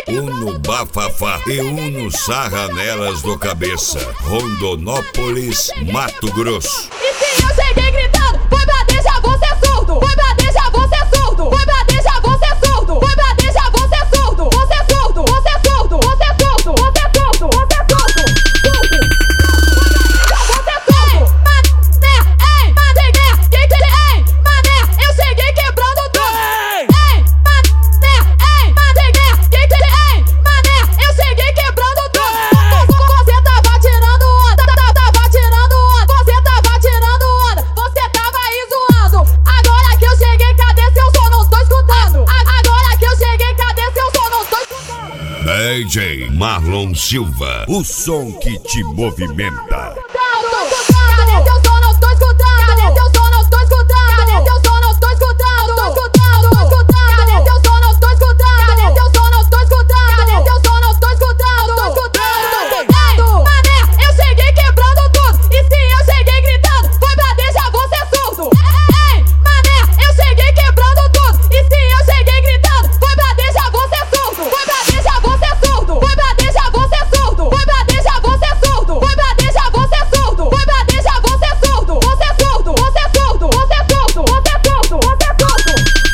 um no bafafá e um no sarra-nelas do cabeça. Rondonópolis, Mato Grosso. E se eu cheguei gritando, foi pra deixar você surdo. Foi pra deixar você surdo. Foi pra deixar você surdo. Foi pra deixar você surdo. Você é surdo, você é surdo, você é surdo, você é surdo, você é surdo. Você é surdo. Mané, ei, mané, ei, mané, eu cheguei quebrando tudo. Ei, mané, ei, mané, eu cheguei quebrando tudo. Você tava tirando onda, tava tirando onda. Você tava tirando onda, você tava aí zoando. Agora que eu cheguei, cadê seu som? Não tô escutando. Agora que eu cheguei, cadê seu som? Não tô escutando. DJ Marlon Silva, o som que te movimenta. Cadê teu som? Não tô escutando. Cadê teu som? Não tô escutando. Cadê teu som? Não tô escutando. Tô escutando, tô escutando. Cadê teu som? Não tô escutando. Cadê teu som? Não tô escutando. Cadê teu som? Não tô escutando. Tô escutando. Mané, eu cheguei quebrando tudo. E se eu cheguei gritando, foi pra deixar você surdo. Ei, mané, eu cheguei quebrando tudo. E se eu cheguei gritando, foi pra deixar você surdo. Foi pra deixar você surdo. Foi pra deixar você surdo. Foi pra deixar você surdo. Foi pra deixar você surdo. Foi pra deixar você surdo. Você é surdo, você é surdo, você é surdo, você é surdo, você é surdo.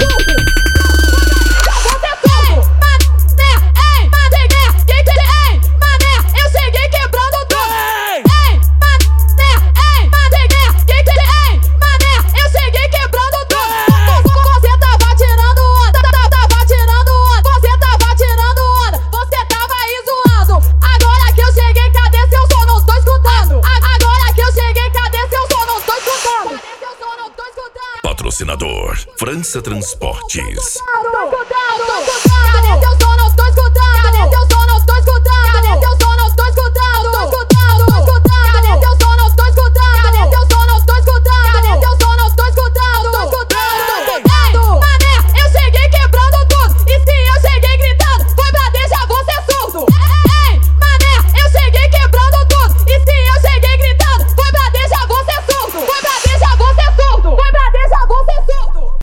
Você é surdo. Mané, ei, mané, eu cheguei quebrando tudo. Ei, mané, ei, mané, eu cheguei quebrando tudo. Você tava tirando onda, tava tirando onda. Você tava tirando onda, você tava aí zoando. Agora que eu cheguei, cadê seu som? Não tô escutando. Agora que eu cheguei, cadê seu som? Não tô escutando. Cadê seu som? Não tô escutando. Patrocinador França Transportes. Tô escutando.